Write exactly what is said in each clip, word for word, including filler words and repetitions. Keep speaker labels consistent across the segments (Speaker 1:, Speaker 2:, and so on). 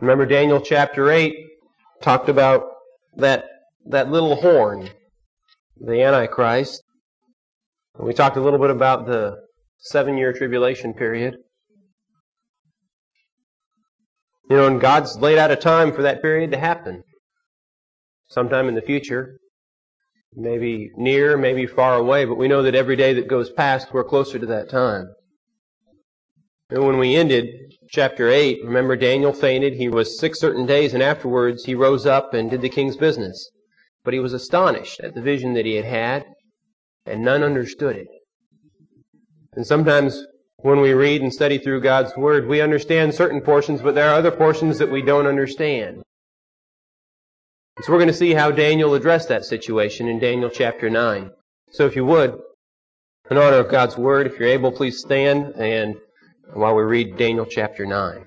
Speaker 1: Remember Daniel chapter eight talked about that, that little horn, the Antichrist. We talked a little bit about the seven-year tribulation period. You know, and God's laid out a time for that period to happen. Sometime in the future. Maybe near, maybe far away, but we know that every day that goes past, we're closer to that time. And when we ended chapter eight, remember Daniel fainted. He was sick certain days, and afterwards he rose up and did the king's business. But he was astonished at the vision that he had had, and none understood it. And sometimes when we read and study through God's Word, we understand certain portions, but there are other portions that we don't understand. So we're going to see how Daniel addressed that situation in Daniel chapter nine. So if you would, in honor of God's Word, if you're able, please stand and while we read Daniel chapter nine.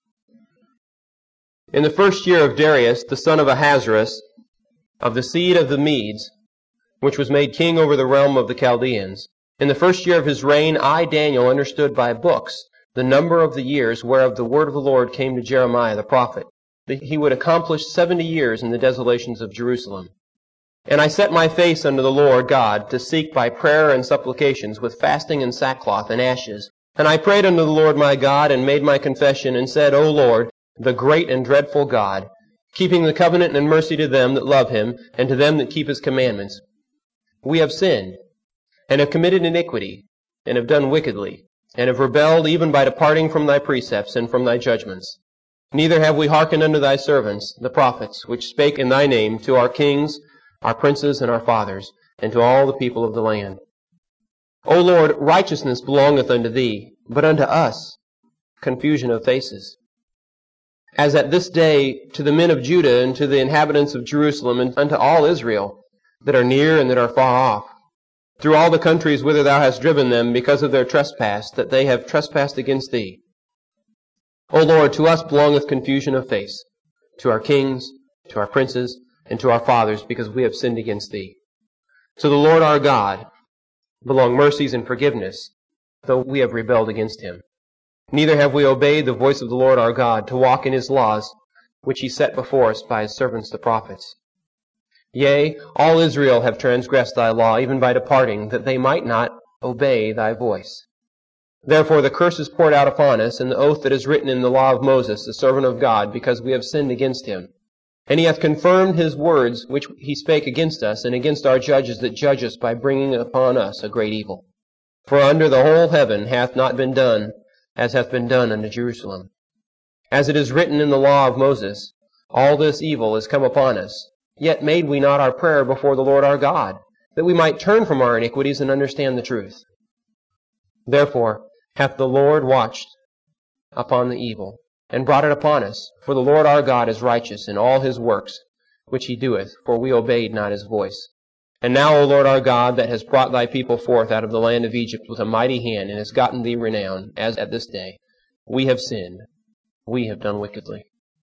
Speaker 1: In the first year of Darius, the son of Ahasuerus, of the seed of the Medes, which was made king over the realm of the Chaldeans, in the first year of his reign, I, Daniel, understood by books the number of the years whereof the word of the Lord came to Jeremiah the prophet, that he would accomplish seventy years in the desolations of Jerusalem. And I set my face unto the Lord God to seek by prayer and supplications with fasting and sackcloth and ashes. And I prayed unto the Lord my God, and made my confession, and said, O Lord, the great and dreadful God, keeping the covenant and mercy to them that love him, and to them that keep his commandments, we have sinned, and have committed iniquity, and have done wickedly, and have rebelled even by departing from thy precepts and from thy judgments. Neither have we hearkened unto thy servants, the prophets, which spake in thy name to our kings, our princes, and our fathers, and to all the people of the land. O Lord, righteousness belongeth unto thee, but unto us confusion of faces. As at this day to the men of Judah, and to the inhabitants of Jerusalem, and unto all Israel, that are near and that are far off, through all the countries whither thou hast driven them, because of their trespass, that they have trespassed against thee. O Lord, to us belongeth confusion of face, to our kings, to our princes, and to our fathers, because we have sinned against thee. To the Lord our God belong mercies and forgiveness, though we have rebelled against him. Neither have we obeyed the voice of the Lord our God, to walk in his laws, which he set before us by his servants the prophets. Yea, all Israel have transgressed thy law, even by departing, that they might not obey thy voice. Therefore the curse is poured out upon us, and the oath that is written in the law of Moses, the servant of God, because we have sinned against him. And he hath confirmed his words which he spake against us, and against our judges that judge us, by bringing upon us a great evil. For under the whole heaven hath not been done as hath been done unto Jerusalem. As it is written in the law of Moses, all this evil is come upon us. Yet made we not our prayer before the Lord our God, that we might turn from our iniquities and understand the truth. Therefore hath the Lord watched upon the evil, and brought it upon us. For the Lord our God is righteous in all his works which he doeth, for we obeyed not his voice. And now, O Lord our God, that hast brought thy people forth out of the land of Egypt with a mighty hand, and hast gotten thee renown, as at this day, we have sinned, we have done wickedly.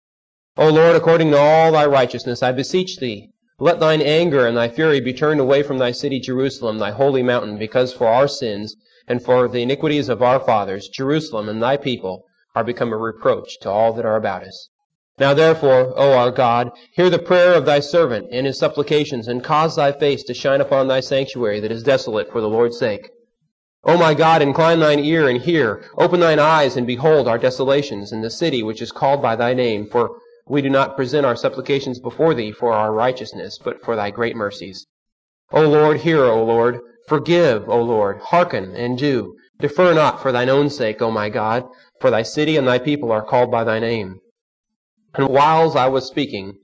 Speaker 1: O Lord, according to all thy righteousness, I beseech thee, let thine anger and thy fury be turned away from thy city Jerusalem, thy holy mountain, because for our sins and for the iniquities of our fathers, Jerusalem and thy people are become a reproach to all that are about us. Now therefore, O our God, hear the prayer of thy servant and his supplications, and cause thy face to shine upon thy sanctuary that is desolate for the Lord's sake. O my God, incline thine ear and hear. Open thine eyes and behold our desolations in the city which is called by thy name. For we do not present our supplications before thee for our righteousness, but for thy great mercies. O Lord, hear, O Lord. Forgive, O Lord. Hearken and do. Defer not for thine own sake, O my God, for thy city and thy people are called by thy name. And whiles I was speaking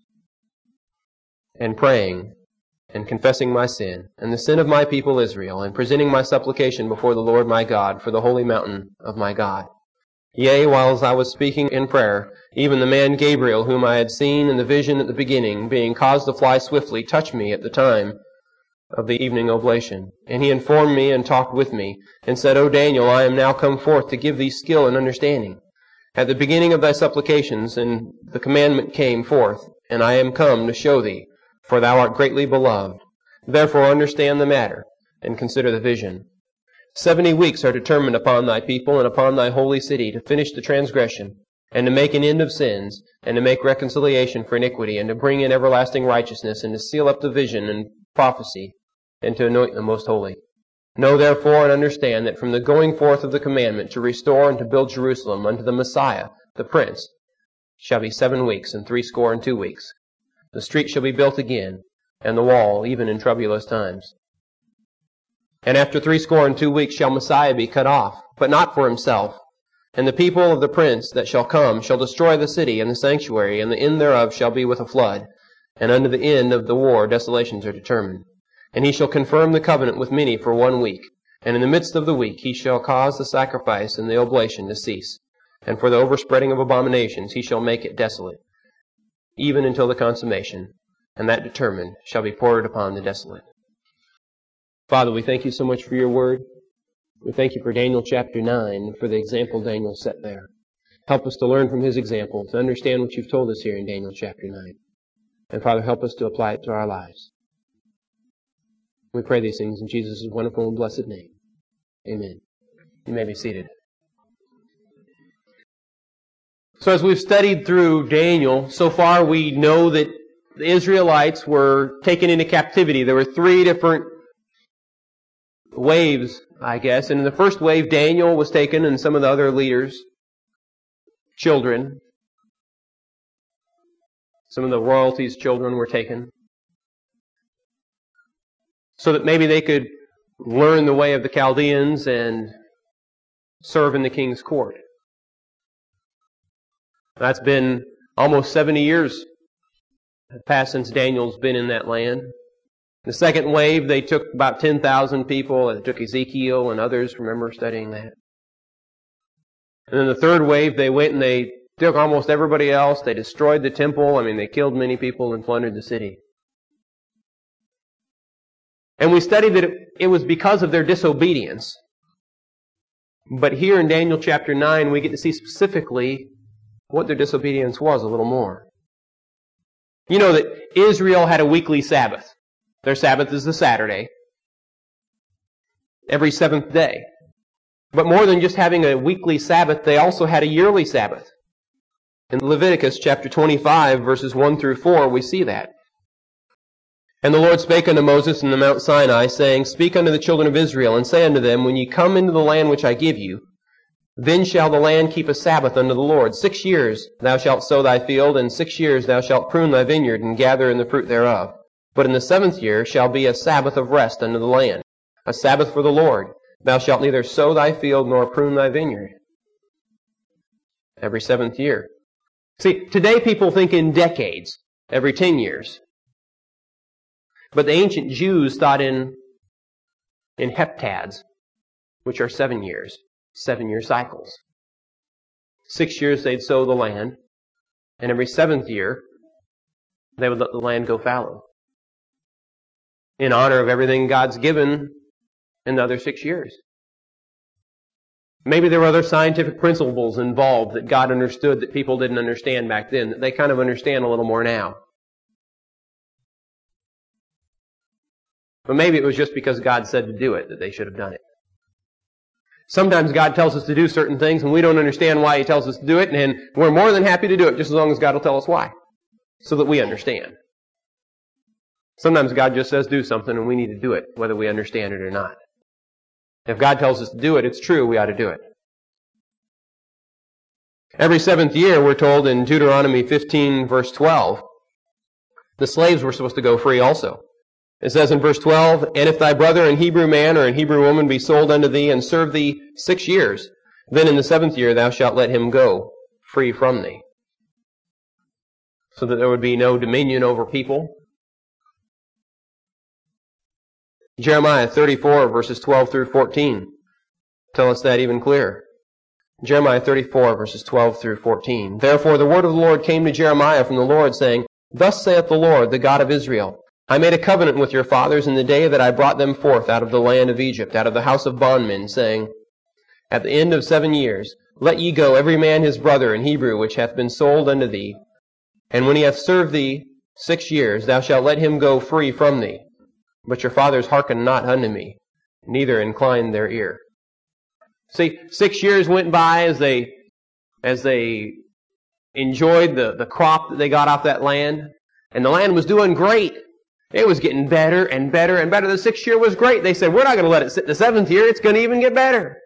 Speaker 1: and praying and confessing my sin, and the sin of my people Israel, and presenting my supplication before the Lord my God for the holy mountain of my God. Yea, whiles I was speaking in prayer, even the man Gabriel, whom I had seen in the vision at the beginning, being caused to fly swiftly, touched me at the time of the evening oblation. And he informed me and talked with me, and said, O Daniel, I am now come forth to give thee skill and understanding. At the beginning of thy supplications, and the commandment came forth, and I am come to show thee, for thou art greatly beloved. Therefore understand the matter, and consider the vision. Seventy weeks are determined upon thy people and upon thy holy city to finish the transgression, and to make an end of sins, and to make reconciliation for iniquity, and to bring in everlasting righteousness, and to seal up the vision and prophecy, and to anoint the most holy. Know therefore and understand that from the going forth of the commandment to restore and to build Jerusalem unto the Messiah, the Prince, shall be seven weeks and threescore and two weeks. The street shall be built again, and the wall even in troublous times. And after threescore and two weeks shall Messiah be cut off, but not for himself. And the people of the prince that shall come shall destroy the city and the sanctuary, and the end thereof shall be with a flood. And unto the end of the war desolations are determined. And he shall confirm the covenant with many for one week. And in the midst of the week he shall cause the sacrifice and the oblation to cease. And for the overspreading of abominations he shall make it desolate, even until the consummation. And that determined shall be poured upon the desolate. Father, we thank you so much for your word. We thank you for Daniel chapter nine and for the example Daniel set there. Help us to learn from his example, to understand what you've told us here in Daniel chapter nine. And Father, help us to apply it to our lives. We pray these things in Jesus' wonderful and blessed name. Amen. You may be seated. So as we've studied through Daniel, so far we know that the Israelites were taken into captivity. There were three different waves, I guess. And in the first wave, Daniel was taken and some of the other leaders, children. Some of the royalty's children were taken, so that maybe they could learn the way of the Chaldeans and serve in the king's court. That's been almost seventy years have passed since Daniel's been in that land. The second wave, they took about ten thousand people. They took Ezekiel and others. Remember studying that. And then the third wave, they went and they took almost everybody else. They destroyed the temple. I mean, they killed many people and plundered the city. And we studied that it, it was because of their disobedience. But here in Daniel chapter nine, we get to see specifically what their disobedience was a little more. You know that Israel had a weekly Sabbath. Their Sabbath is the Saturday, every seventh day. But more than just having a weekly Sabbath, they also had a yearly Sabbath. In Leviticus chapter twenty-five, verses one through four, we see that. And the Lord spake unto Moses in the Mount Sinai, saying, Speak unto the children of Israel, and say unto them, When ye come into the land which I give you, then shall the land keep a Sabbath unto the Lord. Six years thou shalt sow thy field, and six years thou shalt prune thy vineyard, and gather in the fruit thereof. But in the seventh year shall be a Sabbath of rest unto the land, a Sabbath for the Lord. Thou shalt neither sow thy field nor prune thy vineyard. Every seventh year. See, today people think in decades, every ten years. But the ancient Jews thought in, in heptads, which are seven years, seven-year cycles. Six years they'd sow the land, and every seventh year they would let the land go fallow, in honor of everything God's given in the other six years. Maybe there were other scientific principles involved that God understood that people didn't understand back then, that they kind of understand a little more now. But maybe it was just because God said to do it that they should have done it. Sometimes God tells us to do certain things and we don't understand why He tells us to do it, and we're more than happy to do it just as long as God will tell us why, so that we understand. Sometimes God just says do something and we need to do it, whether we understand it or not. If God tells us to do it, it's true, we ought to do it. Every seventh year, we're told in Deuteronomy fifteen, verse twelve, the slaves were supposed to go free also. It says in verse twelve, And if thy brother an Hebrew man or an Hebrew woman be sold unto thee and serve thee six years, then in the seventh year thou shalt let him go free from thee. So that there would be no dominion over people. Jeremiah thirty-four, verses twelve through fourteen, tell us that even clearer. Jeremiah thirty-four, verses twelve through fourteen. Therefore the word of the Lord came to Jeremiah from the Lord, saying, Thus saith the Lord, the God of Israel, I made a covenant with your fathers in the day that I brought them forth out of the land of Egypt, out of the house of bondmen, saying, At the end of seven years, let ye go every man his brother in Hebrew, which hath been sold unto thee. And when he hath served thee six years, thou shalt let him go free from thee. But your fathers hearkened not unto me, neither inclined their ear. See, six years went by as they, as they enjoyed the, the crop that they got off that land. And the land was doing great. It was getting better and better and better. The sixth year was great. They said, we're not going to let it sit the seventh year. It's going to even get better.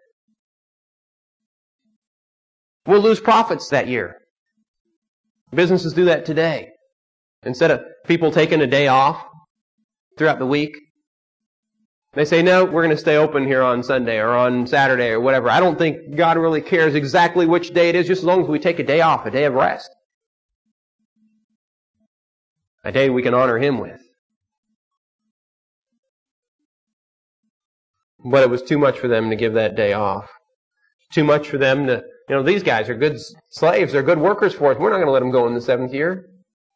Speaker 1: We'll lose profits that year. Businesses do that today. Instead of people taking a day off throughout the week, they say, no, we're going to stay open here on Sunday or on Saturday or whatever. I don't think God really cares exactly which day it is, just as long as we take a day off, a day of rest. A day we can honor Him with. But it was too much for them to give that day off. Too much for them to, you know, these guys are good slaves. They're good workers for us. We're not going to let them go in the seventh year.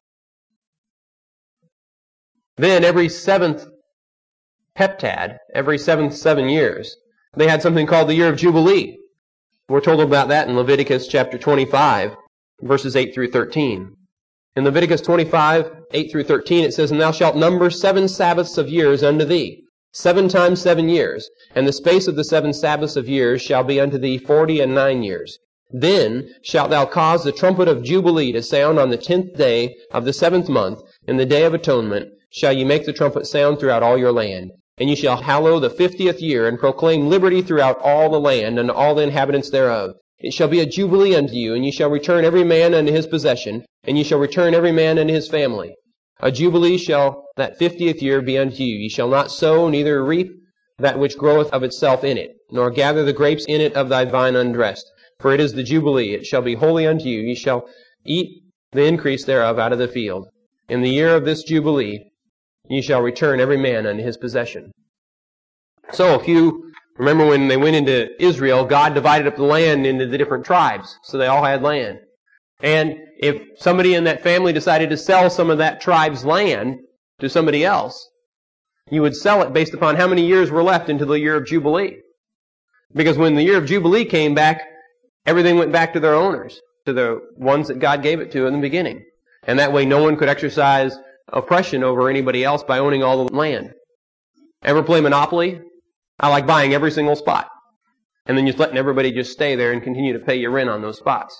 Speaker 1: Then every seventh heptad, every seventh seven years, they had something called the year of Jubilee. We're told about that in Leviticus chapter twenty-five, verses eight through thirteen. In Leviticus twenty-five, eight through thirteen, it says, And thou shalt number seven Sabbaths of years unto thee, seven times seven years, and the space of the seven Sabbaths of years shall be unto thee forty and nine years. Then shalt thou cause the trumpet of Jubilee to sound on the tenth day of the seventh month, in the day of atonement, shall ye make the trumpet sound throughout all your land. And ye shall hallow the fiftieth year, and proclaim liberty throughout all the land, and all the inhabitants thereof. It shall be a jubilee unto you, and ye shall return every man unto his possession, and ye shall return every man unto his family. A jubilee shall that fiftieth year be unto you. Ye shall not sow, neither reap that which groweth of itself in it, nor gather the grapes in it of thy vine undressed. For it is the jubilee, it shall be holy unto you. Ye shall eat the increase thereof out of the field. In the year of this jubilee, ye shall return every man unto his possession. So if you remember when they went into Israel, God divided up the land into the different tribes, so they all had land. And if somebody in that family decided to sell some of that tribe's land to somebody else, you would sell it based upon how many years were left into the year of Jubilee. Because when the year of Jubilee came back, everything went back to their owners, to the ones that God gave it to in the beginning. And that way no one could exercise oppression over anybody else by owning all the land. Ever play Monopoly? I like buying every single spot. And then just letting everybody just stay there and continue to pay your rent on those spots.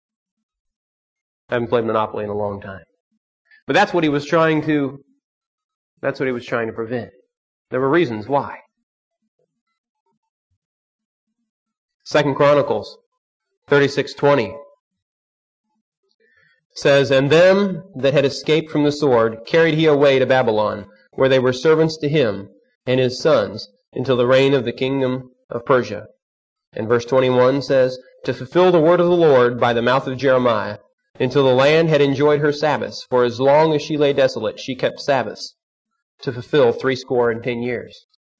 Speaker 1: I haven't played Monopoly in a long time. But that's what he was trying to, that's what he was trying to prevent. There were reasons why. Second Chronicles thirty-six twenty says, And them that had escaped from the sword carried he away to Babylon, where they were servants to him and his sons, until the reign of the kingdom of Persia. And verse twenty-one says, To fulfill the word of the Lord by the mouth of Jeremiah, until the land had enjoyed her Sabbaths, for as long as she lay desolate, she kept Sabbaths, to fulfill threescore and ten years.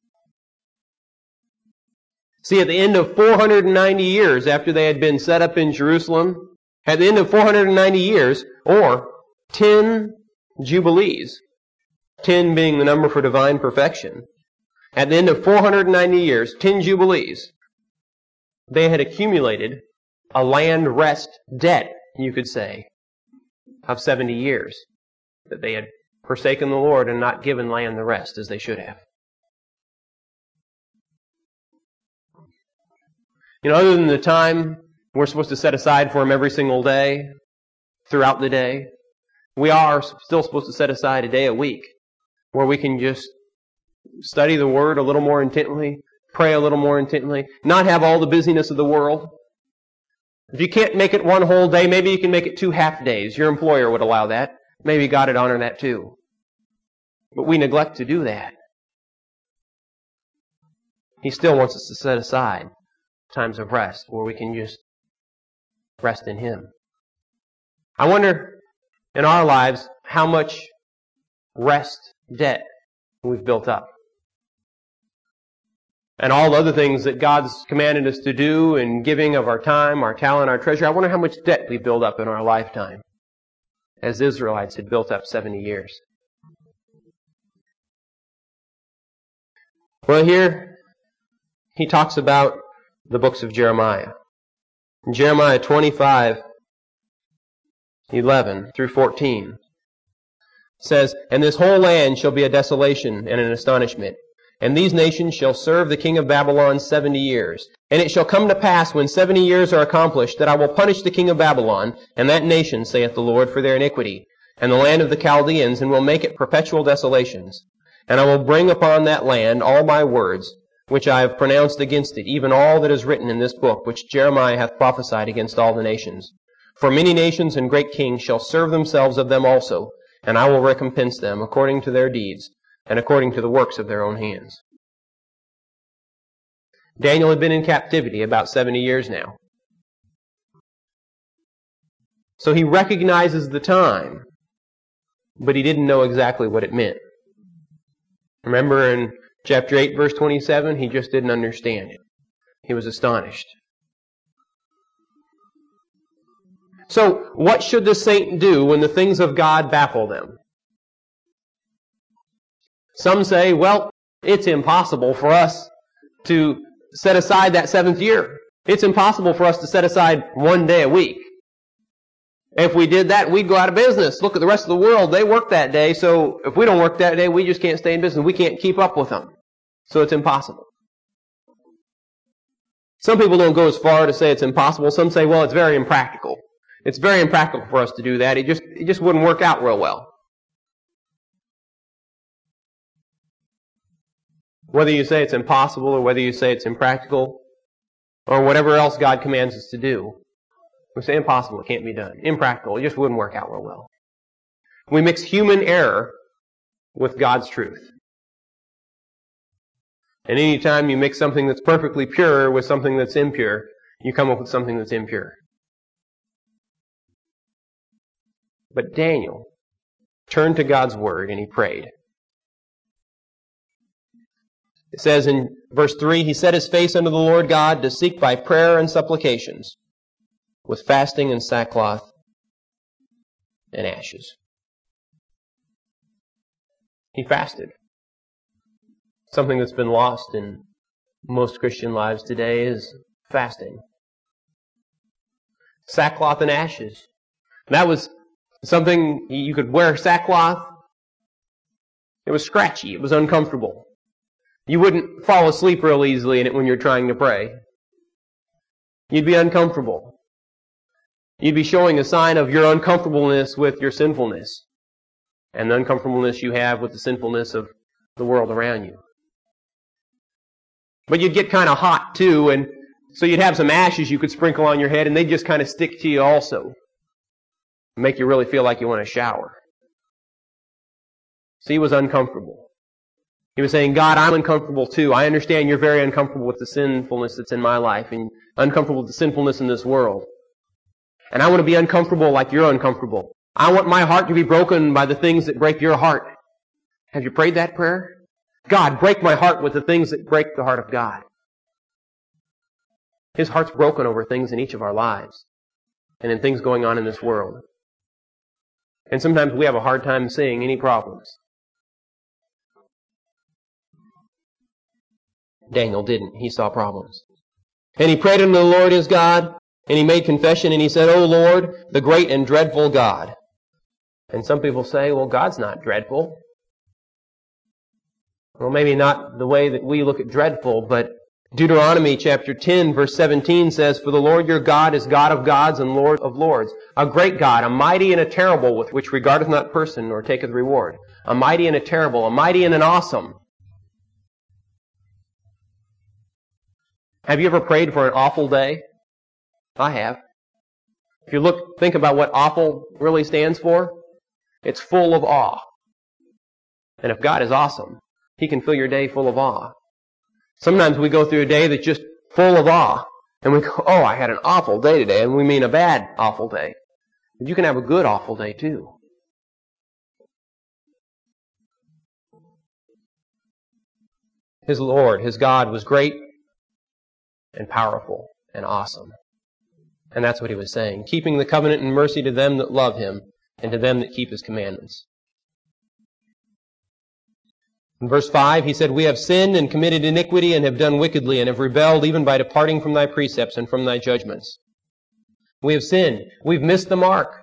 Speaker 1: See, at the end of four hundred ninety years after they had been set up in Jerusalem, at the end of four hundred ninety years, or ten jubilees, ten being the number for divine perfection, at the end of four hundred ninety years, ten jubilees, they had accumulated a land rest debt, you could say, of seventy years, that they had forsaken the Lord and not given land the rest as they should have. You know, other than the time we're supposed to set aside for Him every single day, throughout the day, we are still supposed to set aside a day a week where we can just study the Word a little more intently, pray a little more intently, not have all the busyness of the world. If you can't make it one whole day, maybe you can make it two half days. Your employer would allow that. Maybe God would honor that too. But we neglect to do that. He still wants us to set aside times of rest where we can just rest in Him. I wonder in our lives how much rest debt we've built up. And all the other things that God's commanded us to do in giving of our time, our talent, our treasure, I wonder how much debt we build up in our lifetime, as the Israelites had built up seventy years. Well, here he talks about the books of Jeremiah. In Jeremiah twenty-five, eleven through fourteen says, And this whole land shall be a desolation and an astonishment, And these nations shall serve the king of Babylon seventy years. And it shall come to pass, when seventy years are accomplished, that I will punish the king of Babylon, and that nation, saith the Lord, for their iniquity, and the land of the Chaldeans, and will make it perpetual desolations. And I will bring upon that land all my words, which I have pronounced against it, even all that is written in this book, which Jeremiah hath prophesied against all the nations. For many nations and great kings shall serve themselves of them also, and I will recompense them according to their deeds, and according to the works of their own hands. Daniel had been in captivity about seventy years now. So he recognizes the time, but he didn't know exactly what it meant. Remember in chapter eight, verse twenty-seven, he just didn't understand it. He was astonished. So, what should the saint do when the things of God baffle them? Some say, well, it's impossible for us to set aside that seventh year. It's impossible for us to set aside one day a week. If we did that, we'd go out of business. Look at the rest of the world. They work that day, so if we don't work that day, we just can't stay in business. We can't keep up with them. So it's impossible. Some people don't go as far to say it's impossible. Some say, well, it's very impractical. It's very impractical for us to do that. It just, it just wouldn't work out real well. Whether you say it's impossible or whether you say it's impractical or whatever else God commands us to do, we say impossible, it can't be done. Impractical, it just wouldn't work out real well. We mix human error with God's truth. And any time you mix something that's perfectly pure with something that's impure, you come up with something that's impure. But Daniel turned to God's word and he prayed. It says in verse three, he set his face unto the Lord God to seek by prayer and supplications, with fasting and sackcloth and ashes. He fasted. Something that's been lost in most Christian lives today is fasting. Sackcloth and ashes. That was something you could wear sackcloth. It was scratchy. It was uncomfortable. You wouldn't fall asleep real easily in it when you're trying to pray. You'd be uncomfortable. You'd be showing a sign of your uncomfortableness with your sinfulness and the uncomfortableness you have with the sinfulness of the world around you. But you'd get kind of hot too, and so you'd have some ashes you could sprinkle on your head, and they'd just kind of stick to you also. Make you really feel like you want to shower. So he was uncomfortable. He was saying, God, I'm uncomfortable too. I understand you're very uncomfortable with the sinfulness that's in my life and uncomfortable with the sinfulness in this world. And I want to be uncomfortable like you're uncomfortable. I want my heart to be broken by the things that break your heart. Have you prayed that prayer? God, break my heart with the things that break the heart of God. His heart's broken over things in each of our lives and in things going on in this world. And sometimes we have a hard time seeing any problems. Daniel didn't. He saw problems. And he prayed unto the Lord his God, and he made confession, and he said, O Lord, the great and dreadful God. And some people say, well, God's not dreadful. Well, maybe not the way that we look at dreadful, but Deuteronomy chapter ten, verse seventeen says, For the Lord your God is God of gods and Lord of lords, a great God, a mighty and a terrible, with which regardeth not person nor taketh reward. A mighty and a terrible, a mighty and an awesome. Have you ever prayed for an awful day? I have. If you look, think about what awful really stands for, it's full of awe. And if God is awesome, He can fill your day full of awe. Sometimes we go through a day that's just full of awe. And we go, oh, I had an awful day today. And we mean a bad awful day. But you can have a good awful day too. His Lord, his God, was great and powerful and awesome. And that's what he was saying. Keeping the covenant and mercy to them that love him and to them that keep his commandments. In verse five, he said, We have sinned and committed iniquity and have done wickedly and have rebelled even by departing from thy precepts and from thy judgments. We have sinned. We've missed the mark.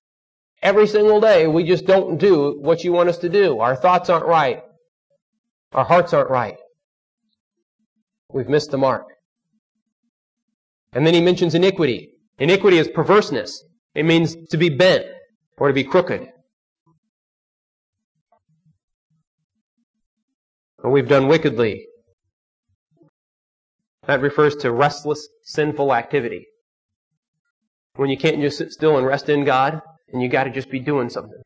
Speaker 1: Every single day we just don't do what you want us to do. Our thoughts aren't right. Our hearts aren't right. We've missed the mark. And then he mentions iniquity. Iniquity is perverseness. It means to be bent or to be crooked. And we've done wickedly. That refers to restless, sinful activity. When you can't just sit still and rest in God, and you got to just be doing something.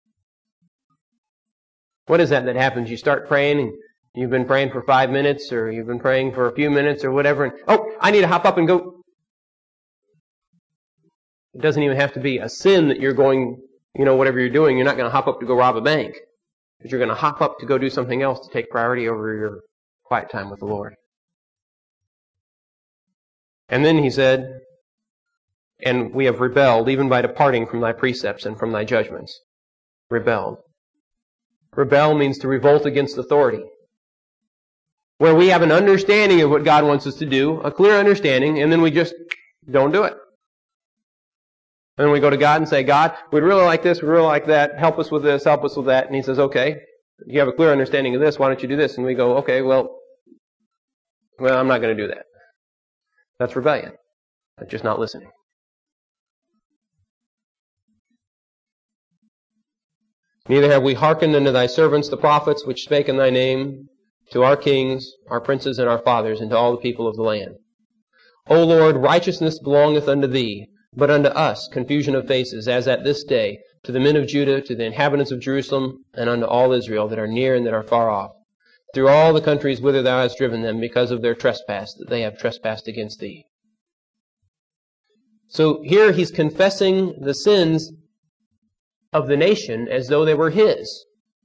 Speaker 1: What is that that happens? You start praying, and you've been praying for five minutes, or you've been praying for a few minutes, or whatever, and, oh, I need to hop up and go. It doesn't even have to be a sin that you're going, you know, whatever you're doing, you're not going to hop up to go rob a bank. But you're going to hop up to go do something else to take priority over your quiet time with the Lord. And then he said, and we have rebelled, even by departing from thy precepts and from thy judgments. Rebelled. Rebel means to revolt against authority. Where we have an understanding of what God wants us to do, a clear understanding, and then we just don't do it. And then we go to God and say, God, we'd really like this, we'd really like that, help us with this, help us with that. And He says, okay, you have a clear understanding of this, why don't you do this? And we go, okay, well, well, I'm not going to do that. That's rebellion. That's just not listening. Neither have we hearkened unto thy servants the prophets, which spake in thy name, to our kings, our princes, and our fathers, and to all the people of the land. O Lord, righteousness belongeth unto thee, but unto us confusion of faces, as at this day, to the men of Judah, to the inhabitants of Jerusalem, and unto all Israel that are near and that are far off, through all the countries whither thou hast driven them, because of their trespass, that they have trespassed against thee. So here he's confessing the sins of the nation as though they were his.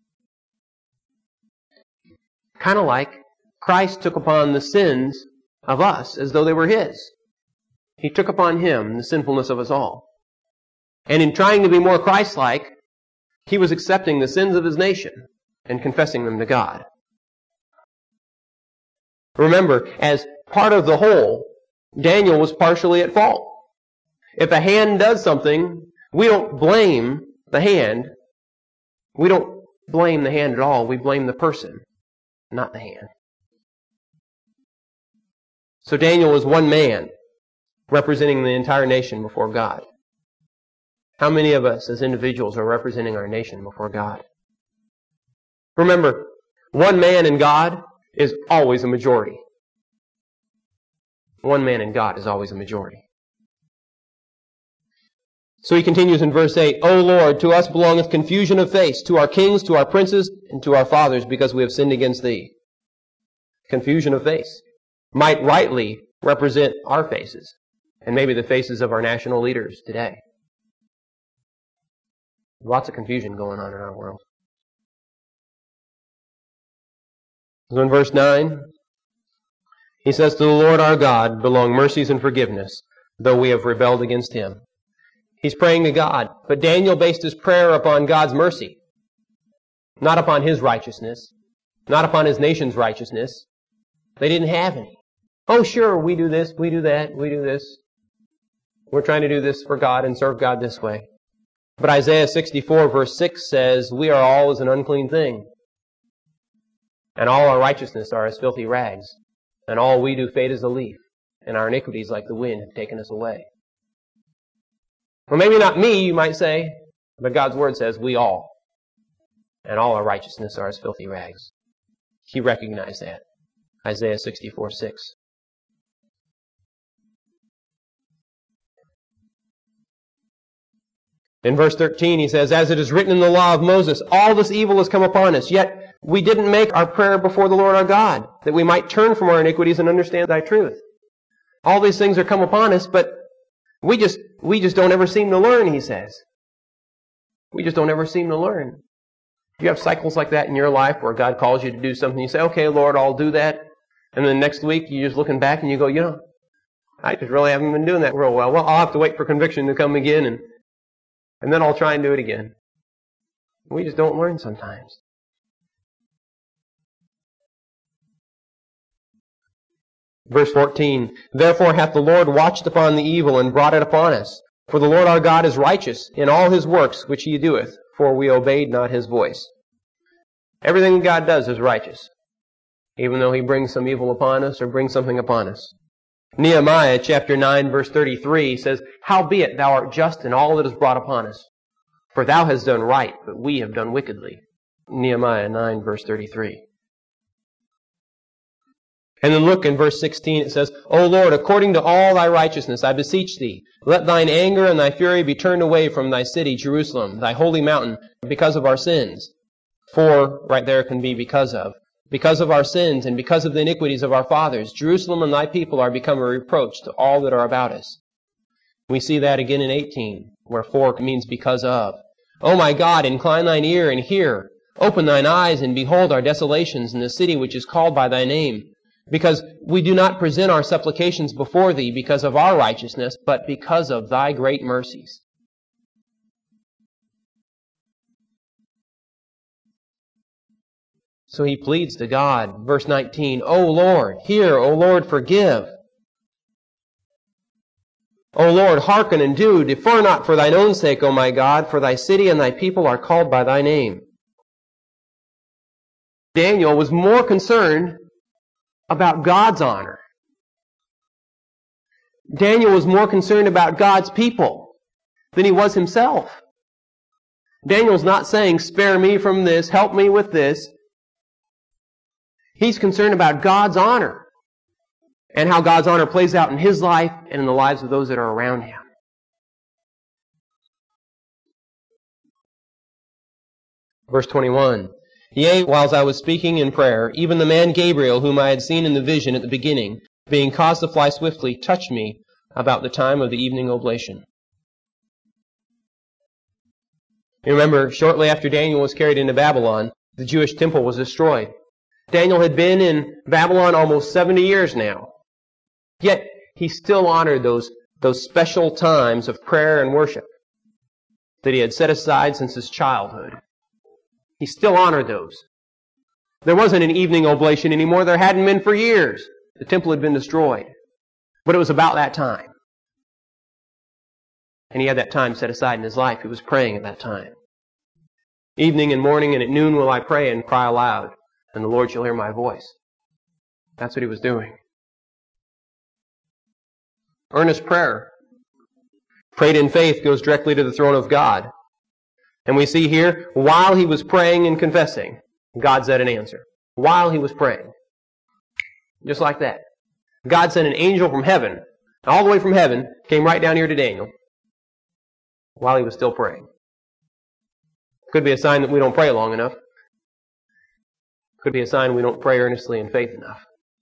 Speaker 1: Kind of like Christ took upon the sins of us as though they were his. He took upon him the sinfulness of us all. And in trying to be more Christ-like, he was accepting the sins of his nation and confessing them to God. Remember, as part of the whole, Daniel was partially at fault. If a hand does something, we don't blame the hand. We don't blame the hand at all. We blame the person, not the hand. So Daniel was one man representing the entire nation before God. How many of us as individuals are representing our nation before God? Remember, one man in God is always a majority. One man in God is always a majority. So he continues in verse eight, O Lord, to us belongeth confusion of face, to our kings, to our princes, and to our fathers, because we have sinned against thee. Confusion of face might rightly represent our faces, and maybe the faces of our national leaders today. Lots of confusion going on in our world. So in verse nine, he says, To the Lord our God belong mercies and forgiveness, though we have rebelled against him. He's praying to God, but Daniel based his prayer upon God's mercy, not upon his righteousness, not upon his nation's righteousness. They didn't have any. Oh, sure, we do this, we do that, we do this. We're trying to do this for God and serve God this way. But Isaiah sixty-four verse six says, We are all as an unclean thing, and all our righteousness are as filthy rags, and all we do fade as a leaf, and our iniquities like the wind have taken us away. Well, maybe not me, you might say, but God's Word says we all, and all our righteousness are as filthy rags. He recognized that. Isaiah sixty-four six. In verse thirteen, he says, As it is written in the law of Moses, all this evil has come upon us, yet we didn't make our prayer before the Lord our God, that we might turn from our iniquities and understand thy truth. All these things are come upon us, but we just, we just don't ever seem to learn, he says. We just don't ever seem to learn. You have cycles like that in your life where God calls you to do something, you say, okay, Lord, I'll do that. And then next week, you're just looking back and you go, you know, I just really haven't been doing that real well. Well, I'll have to wait for conviction to come again, and and then I'll try and do it again. We just don't learn sometimes. Verse fourteen, Therefore hath the Lord watched upon the evil and brought it upon us. For the Lord our God is righteous in all his works which he doeth, for we obeyed not his voice. Everything God does is righteous. even though he brings some evil upon us or brings something upon us. Nehemiah chapter nine verse thirty-three says, "Howbeit thou art just in all that is brought upon us, for thou hast done right, but we have done wickedly." Nehemiah nine verse thirty-three. And then look in verse sixteen, it says, "O Lord, according to all thy righteousness, I beseech thee, let thine anger and thy fury be turned away from thy city, Jerusalem, thy holy mountain, because of our sins." For, right there can be because of. Because of our sins and because of the iniquities of our fathers, Jerusalem and thy people are become a reproach to all that are about us. We see that again in eighteen, where for means because of. "O my God, incline thine ear and hear. Open thine eyes and behold our desolations in the city which is called by thy name. Because we do not present our supplications before thee because of our righteousness, but because of thy great mercies." So he pleads to God, verse nineteen, "O Lord, hear, O Lord, forgive. O Lord, hearken and do, defer not for thine own sake, O my God, for thy city and thy people are called by thy name." Daniel was more concerned about God's honor. Daniel was more concerned about God's people than he was himself. Daniel's not saying, "Spare me from this, help me with this." He's concerned about God's honor and how God's honor plays out in his life and in the lives of those that are around him. Verse twenty-one, "Yea, whiles I was speaking in prayer, even the man Gabriel, whom I had seen in the vision at the beginning, being caused to fly swiftly, touched me about the time of the evening oblation." You remember, shortly after Daniel was carried into Babylon, the Jewish temple was destroyed. Daniel had been in Babylon almost seventy years now. Yet, he still honored those, those special times of prayer and worship that he had set aside since his childhood. He still honored those. There wasn't an evening oblation anymore. There hadn't been for years. The temple had been destroyed. But it was about that time. And he had that time set aside in his life. He was praying at that time. "Evening and morning and at noon will I pray and cry aloud, and the Lord shall hear my voice." That's what he was doing. Earnest prayer, prayed in faith, goes directly to the throne of God. And we see here, while he was praying and confessing, God said an answer. While he was praying. Just like that. God sent an angel from heaven, all the way from heaven, came right down here to Daniel, while he was still praying. Could be a sign that we don't pray long enough. Could be a sign we don't pray earnestly in faith enough.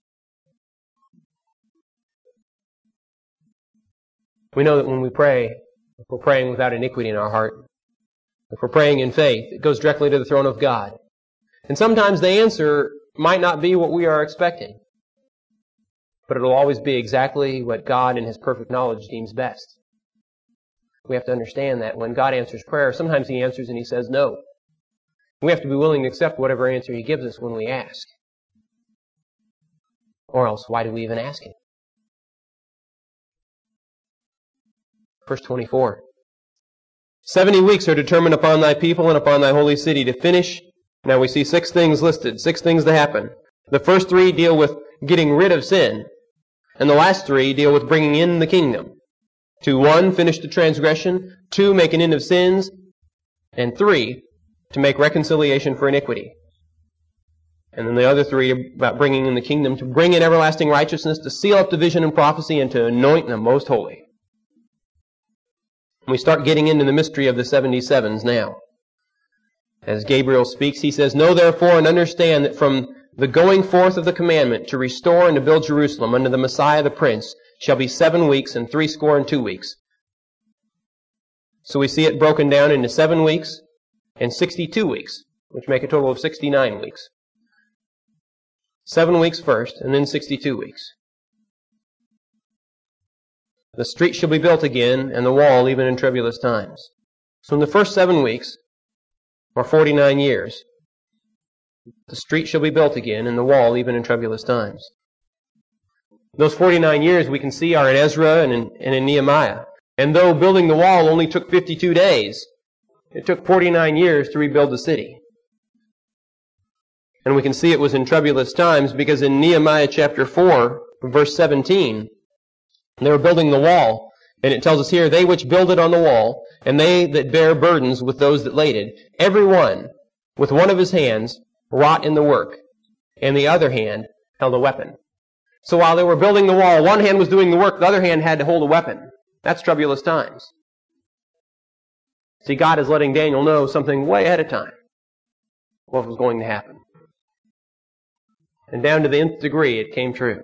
Speaker 1: We know that when we pray, if we're praying without iniquity in our heart, if we're praying in faith, it goes directly to the throne of God. And sometimes the answer might not be what we are expecting, but it'll always be exactly what God in His perfect knowledge deems best. We have to understand that when God answers prayer, sometimes He answers and He says no. We have to be willing to accept whatever answer He gives us when we ask. Or else, why do we even ask Him? Verse twenty-four. Seventy weeks are determined upon thy people and upon thy holy city to finish. Now we see six things listed, six things to happen. The first three deal with getting rid of sin, and the last three deal with bringing in the kingdom. To one, finish the transgression. Two, make an end of sins. And three, to make reconciliation for iniquity. And then the other three about bringing in the kingdom, to bring in everlasting righteousness, to seal up the vision and prophecy, and to anoint the most holy. We start getting into the mystery of the seventy sevens now. As Gabriel speaks, he says, "Know therefore and understand that from the going forth of the commandment to restore and to build Jerusalem unto the Messiah the Prince shall be seven weeks and threescore and two weeks." So we see it broken down into seven weeks and sixty-two weeks, which make a total of sixty-nine weeks. Seven weeks first, and then sixty-two weeks. The street shall be built again, and the wall even in troublous times. So in the first seven weeks, or forty-nine years, the street shall be built again, and the wall even in troublous times. Those forty-nine years we can see are in Ezra and in, and in Nehemiah. And though building the wall only took fifty-two days, it took forty-nine years to rebuild the city. And we can see it was in troublous times because in Nehemiah chapter four, verse seventeen, they were building the wall. And it tells us here, they which builded on the wall, and they that bear burdens with those that laded, every one with one of his hands wrought in the work, and the other hand held a weapon. So while they were building the wall, one hand was doing the work, the other hand had to hold a weapon. That's troublous times. See, God is letting Daniel know something way ahead of time, what was going to happen. And down to the nth degree, it came true.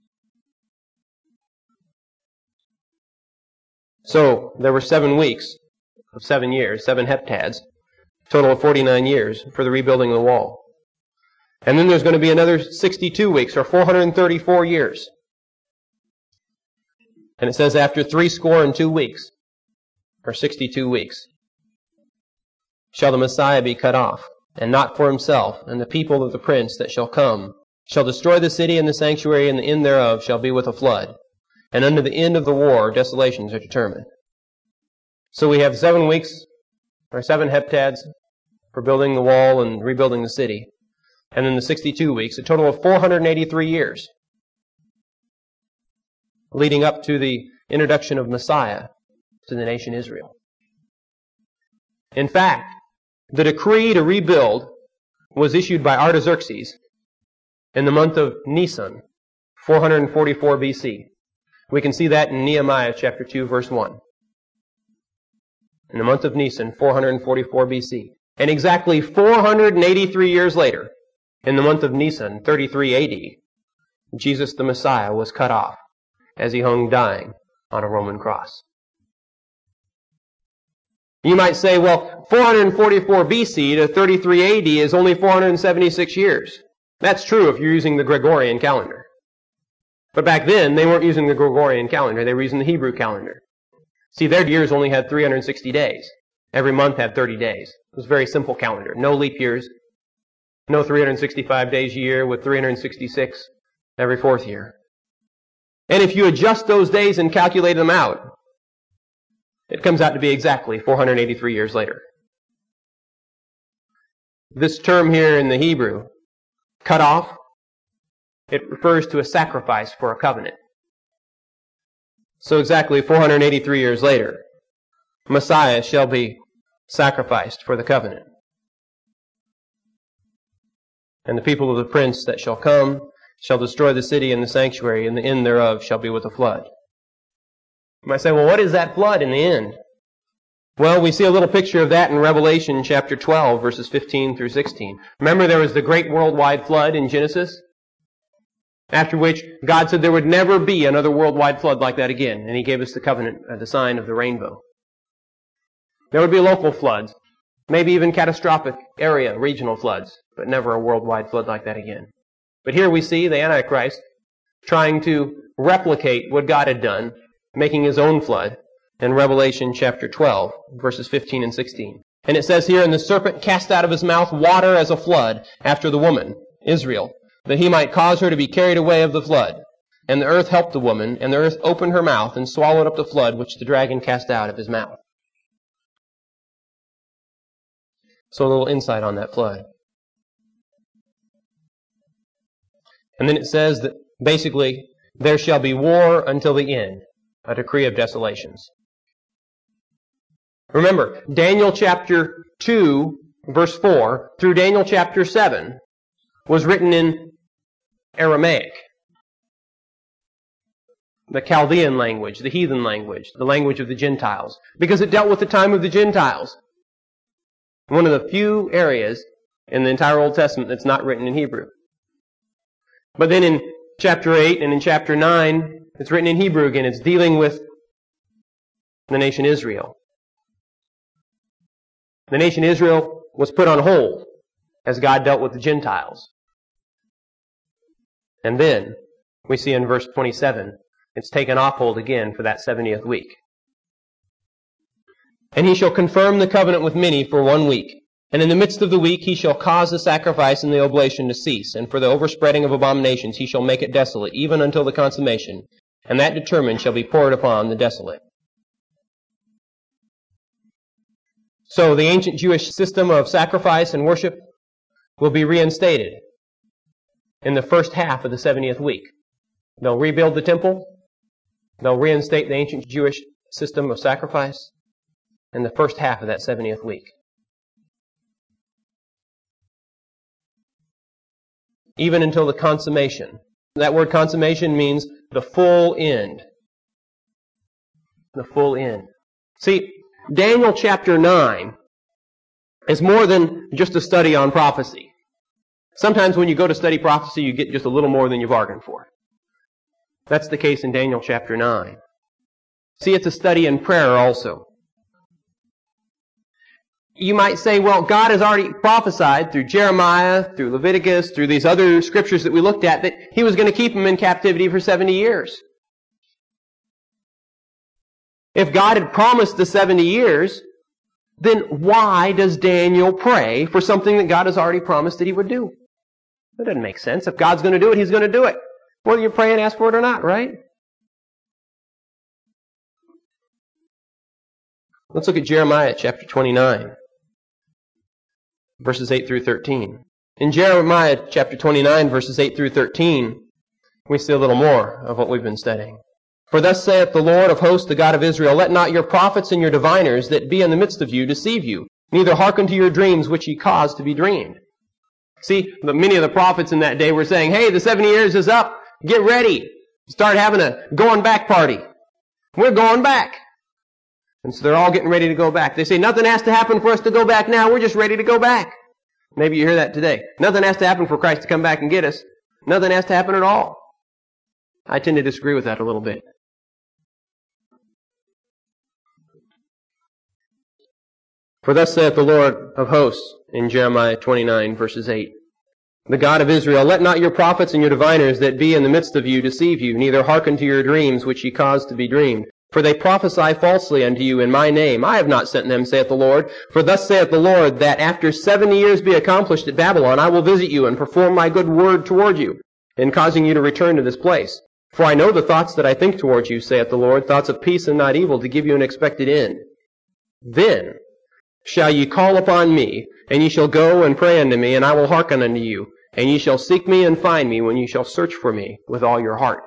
Speaker 1: So, there were seven weeks of seven years, seven heptads, total of forty-nine years for the rebuilding of the wall. And then there's going to be another sixty-two weeks, or four hundred thirty-four years. And it says after three score and two weeks, or sixty-two weeks, shall the Messiah be cut off, and not for himself, and the people of the prince that shall come shall destroy the city and the sanctuary, and the end thereof shall be with a flood. And unto the end of the war, desolations are determined. So we have seven weeks, or seven heptads, for building the wall and rebuilding the city. And then the sixty-two weeks, a total of four hundred eighty-three years, leading up to the introduction of Messiah to the nation Israel. In fact, the decree to rebuild was issued by Artaxerxes in the month of Nisan, four hundred forty-four B C. We can see that in Nehemiah chapter two, verse one. In the month of Nisan, four hundred forty-four B C. And exactly four hundred eighty-three years later, in the month of Nisan, thirty-three A D, Jesus the Messiah was cut off as he hung dying on a Roman cross. You might say, well, four hundred forty-four B C to thirty-three A D is only four hundred seventy-six years. That's true if you're using the Gregorian calendar. But back then, they weren't using the Gregorian calendar. They were using the Hebrew calendar. See, their years only had three hundred sixty days. Every month had thirty days. It was a very simple calendar. No leap years. No three hundred sixty-five days a year with three hundred sixty-six every fourth year. And if you adjust those days and calculate them out, it comes out to be exactly four hundred eighty-three years later. This term here in the Hebrew, cut off, it refers to a sacrifice for a covenant. So exactly four hundred eighty-three years later, Messiah shall be sacrificed for the covenant. And the people of the prince that shall come shall destroy the city and the sanctuary, and the end thereof shall be with a flood. You might say, well, what is that flood in the end? Well, we see a little picture of that in Revelation chapter twelve, verses fifteen through sixteen. Remember there was the great worldwide flood in Genesis? After which God said there would never be another worldwide flood like that again. And he gave us the covenant, uh, the sign of the rainbow. There would be local floods, maybe even catastrophic area, regional floods, but never a worldwide flood like that again. But here we see the Antichrist trying to replicate what God had done, making his own flood in Revelation chapter twelve, verses fifteen and sixteen. And it says here, and the serpent cast out of his mouth water as a flood after the woman, Israel, that he might cause her to be carried away of the flood. And the earth helped the woman, and the earth opened her mouth and swallowed up the flood which the dragon cast out of his mouth. So a little insight on that flood. And then it says that basically, there shall be war until the end, a decree of desolations. Remember, Daniel chapter two, verse four, through Daniel chapter seven, was written in Aramaic, the Chaldean language, the heathen language, the language of the Gentiles, because it dealt with the time of the Gentiles. One of the few areas in the entire Old Testament that's not written in Hebrew. But then in chapter eight and in chapter nine, it's written in Hebrew again. It's dealing with the nation Israel. The nation Israel was put on hold as God dealt with the Gentiles. And then we see in verse twenty-seven, it's taken off hold again for that seventieth week. And he shall confirm the covenant with many for one week. And in the midst of the week he shall cause the sacrifice and the oblation to cease. And for the overspreading of abominations he shall make it desolate, even until the consummation. And that determined shall be poured upon the desolate. So the ancient Jewish system of sacrifice and worship will be reinstated in the first half of the seventieth week. They'll rebuild the temple. They'll reinstate the ancient Jewish system of sacrifice in the first half of that seventieth week. Even until the consummation. That word consummation means the full end. The full end. See, Daniel chapter nine is more than just a study on prophecy. Sometimes when you go to study prophecy, you get just a little more than you bargained for. That's the case in Daniel chapter nine. See, it's a study in prayer also. You might say, well, God has already prophesied through Jeremiah, through Leviticus, through these other scriptures that we looked at, that He was going to keep them in captivity for seventy years. If God had promised the seventy years, then why does Daniel pray for something that God has already promised that He would do? That doesn't make sense. If God's going to do it, He's going to do it. Whether you pray and ask for it or not, right? Let's look at Jeremiah chapter twenty-nine, verses eight through thirteen. In Jeremiah chapter twenty-nine, verses eight through thirteen, we see a little more of what we've been studying. For thus saith the Lord of hosts, the God of Israel, let not your prophets and your diviners that be in the midst of you deceive you, neither hearken to your dreams which ye cause to be dreamed. See, but many of the prophets in that day were saying, hey, the seventy years is up. Get ready. Start having a going back party. We're going back. And so they're all getting ready to go back. They say, nothing has to happen for us to go back now. We're just ready to go back. Maybe you hear that today. Nothing has to happen for Christ to come back and get us. Nothing has to happen at all. I tend to disagree with that a little bit. For thus saith the Lord of hosts in Jeremiah twenty-nine, verses eight. The God of Israel, let not your prophets and your diviners that be in the midst of you deceive you, neither hearken to your dreams which ye cause to be dreamed. For they prophesy falsely unto you in my name. I have not sent them, saith the Lord. For thus saith the Lord, that after seventy years be accomplished at Babylon, I will visit you and perform my good word toward you, in causing you to return to this place. For I know the thoughts that I think toward you, saith the Lord, thoughts of peace and not evil, to give you an expected end. Then shall ye call upon me, and ye shall go and pray unto me, and I will hearken unto you. And ye shall seek me and find me when ye shall search for me with all your heart.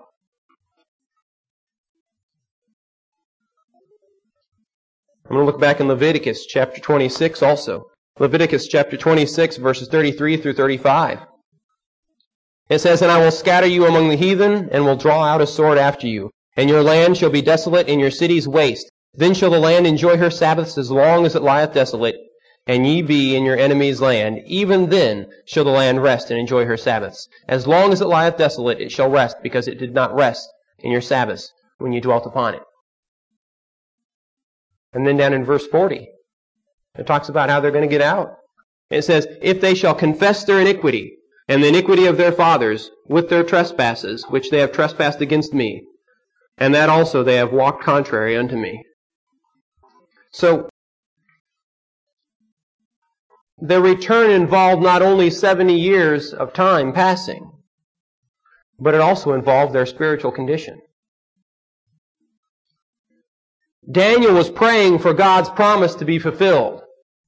Speaker 1: I'm going to look back in Leviticus chapter twenty-six also. Leviticus chapter twenty-six, verses thirty-three through thirty-five. It says, And I will scatter you among the heathen, and will draw out a sword after you. And your land shall be desolate, and your cities waste. Then shall the land enjoy her Sabbaths as long as it lieth desolate, and ye be in your enemy's land. Even then shall the land rest and enjoy her Sabbaths. As long as it lieth desolate, it shall rest, because it did not rest in your Sabbaths when you dwelt upon it. And then down in verse forty, it talks about how they're going to get out. It says, If they shall confess their iniquity, and the iniquity of their fathers, with their trespasses, which they have trespassed against me, and that also they have walked contrary unto me. So, the return involved not only seventy years of time passing, but it also involved their spiritual condition. Daniel was praying for God's promise to be fulfilled.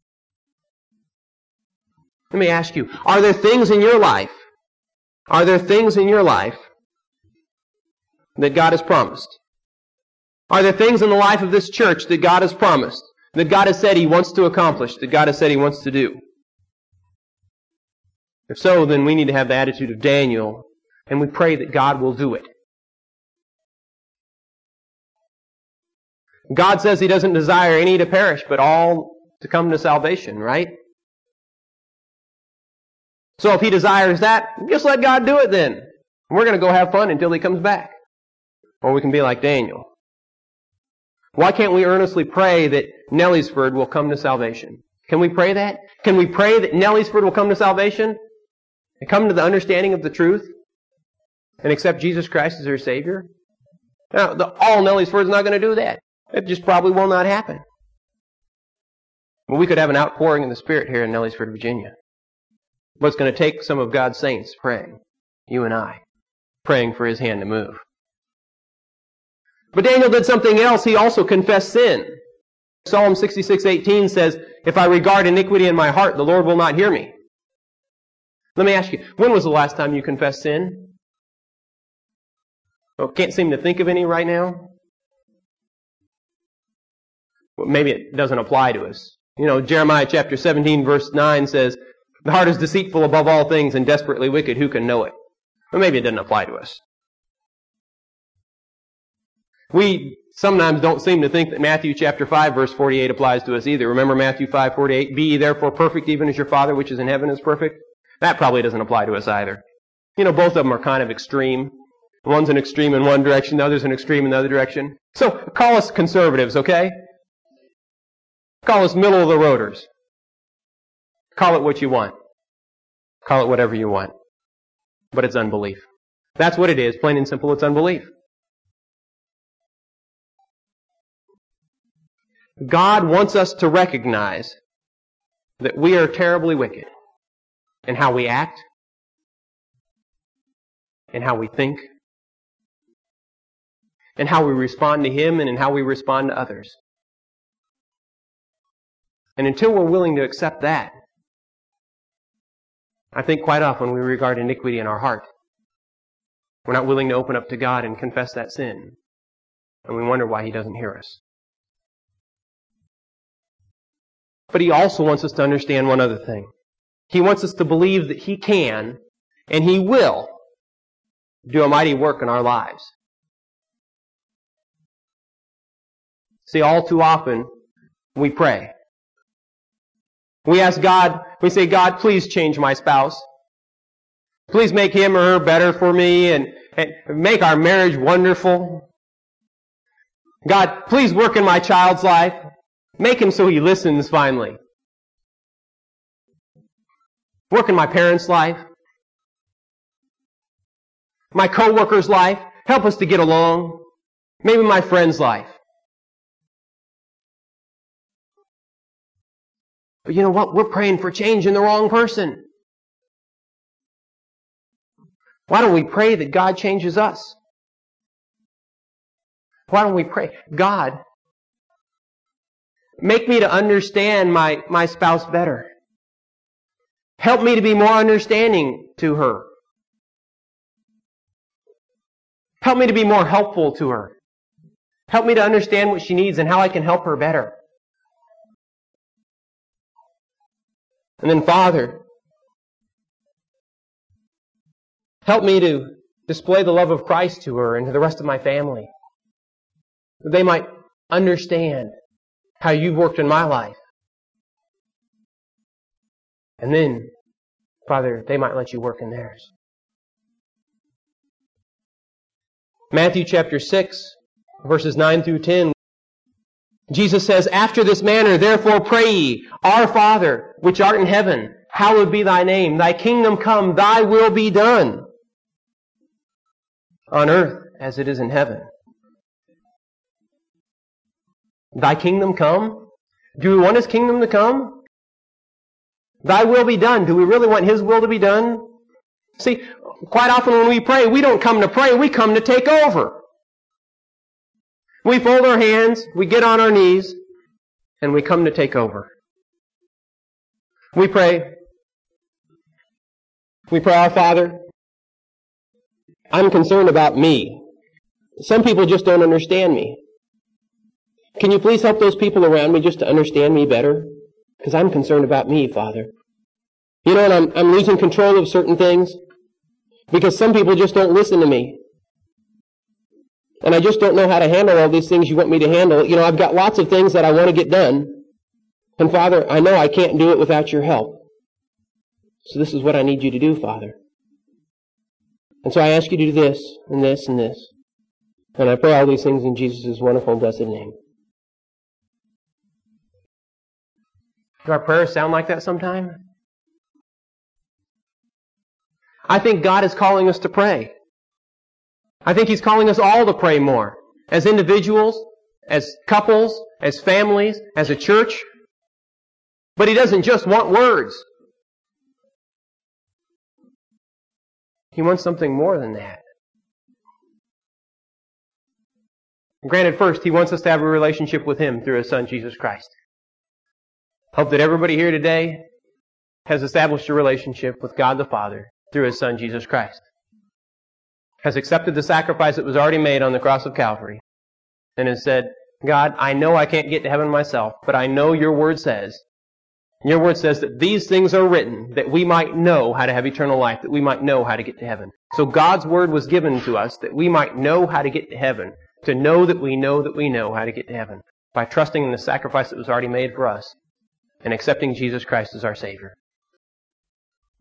Speaker 1: Let me ask you, are there things in your life, are there things in your life that God has promised? Are there things in the life of this church that God has promised, that God has said He wants to accomplish, that God has said He wants to do? If so, then we need to have the attitude of Daniel, and we pray that God will do it. God says He doesn't desire any to perish, but all to come to salvation, right? So if He desires that, just let God do it then. We're going to go have fun until He comes back. Or we can be like Daniel. Why can't we earnestly pray that Nelliesford will come to salvation? Can we pray that? Can we pray that Nelliesford will come to salvation? And come to the understanding of the truth? And accept Jesus Christ as their Savior? Now, the, all Nelliesford is not going to do that. It just probably will not happen. But we could have an outpouring in the Spirit here in Nelliesford, Virginia. But it's going to take some of God's saints praying. You and I. Praying for His hand to move. But Daniel did something else. He also confessed sin. Psalm sixty-six eighteen says, If I regard iniquity in my heart, the Lord will not hear me. Let me ask you, when was the last time you confessed sin? Well, can't seem to think of any right now. Well, maybe it doesn't apply to us. You know, Jeremiah chapter seventeen verse nine says, the heart is deceitful above all things and desperately wicked. Who can know it? Well, maybe it doesn't apply to us. We sometimes don't seem to think that Matthew chapter five verse forty-eight applies to us either. Remember Matthew five forty-eight? Be ye therefore perfect even as your Father which is in heaven is perfect? That probably doesn't apply to us either. You know, both of them are kind of extreme. One's an extreme in one direction, the other's an extreme in the other direction. So, call us conservatives, okay? Call us middle of the roaders. Call it what you want. Call it whatever you want. But it's unbelief. That's what it is, plain and simple, it's unbelief. God wants us to recognize that we are terribly wicked in how we act, in how we think, in how we respond to Him, and in how we respond to others. And until we're willing to accept that, I think quite often we regard iniquity in our heart. We're not willing to open up to God and confess that sin. And we wonder why He doesn't hear us. But He also wants us to understand one other thing. He wants us to believe that He can, and He will, do a mighty work in our lives. See, all too often, we pray. We ask God, we say, God, please change my spouse. Please make him or her better for me and, and make our marriage wonderful. God, please work in my child's life. Make him so he listens finally. Work in my parents' life. My co-worker's life. Help us to get along. Maybe my friend's life. But you know what? We're praying for change in the wrong person. Why don't we pray that God changes us? Why don't we pray, God, make me to understand my, my spouse better. Help me to be more understanding to her. Help me to be more helpful to her. Help me to understand what she needs and how I can help her better. And then, Father, help me to display the love of Christ to her and to the rest of my family. That they might understand how you've worked in my life. And then, Father, they might let you work in theirs. Matthew chapter six, verses nine through ten. Jesus says, after this manner, therefore pray ye, Our Father, which art in heaven, hallowed be thy name. Thy kingdom come, thy will be done, on earth as it is in heaven. Thy kingdom come? Do we want His kingdom to come? Thy will be done. Do we really want His will to be done? See, quite often when we pray, we don't come to pray, we come to take over. We fold our hands, we get on our knees, and we come to take over. We pray. We pray, Our Father, I'm concerned about me. Some people just don't understand me. Can you please help those people around me just to understand me better? Because I'm concerned about me, Father. You know, and I'm, I'm losing control of certain things because some people just don't listen to me. And I just don't know how to handle all these things you want me to handle. You know, I've got lots of things that I want to get done. And Father, I know I can't do it without your help. So this is what I need you to do, Father. And so I ask you to do this, and this, and this. And I pray all these things in Jesus' wonderful, blessed name. Do our prayers sound like that sometime? I think God is calling us to pray. I think He's calling us all to pray more. As individuals, as couples, as families, as a church. But He doesn't just want words. He wants something more than that. Granted, first, He wants us to have a relationship with Him through His Son, Jesus Christ. Hope that everybody here today has established a relationship with God the Father through His Son, Jesus Christ. Has accepted the sacrifice that was already made on the cross of Calvary, and has said, God, I know I can't get to heaven myself, but I know your word says, your word says that these things are written that we might know how to have eternal life, that we might know how to get to heaven. So God's word was given to us that we might know how to get to heaven, to know that we know that we know how to get to heaven, by trusting in the sacrifice that was already made for us and accepting Jesus Christ as our Savior.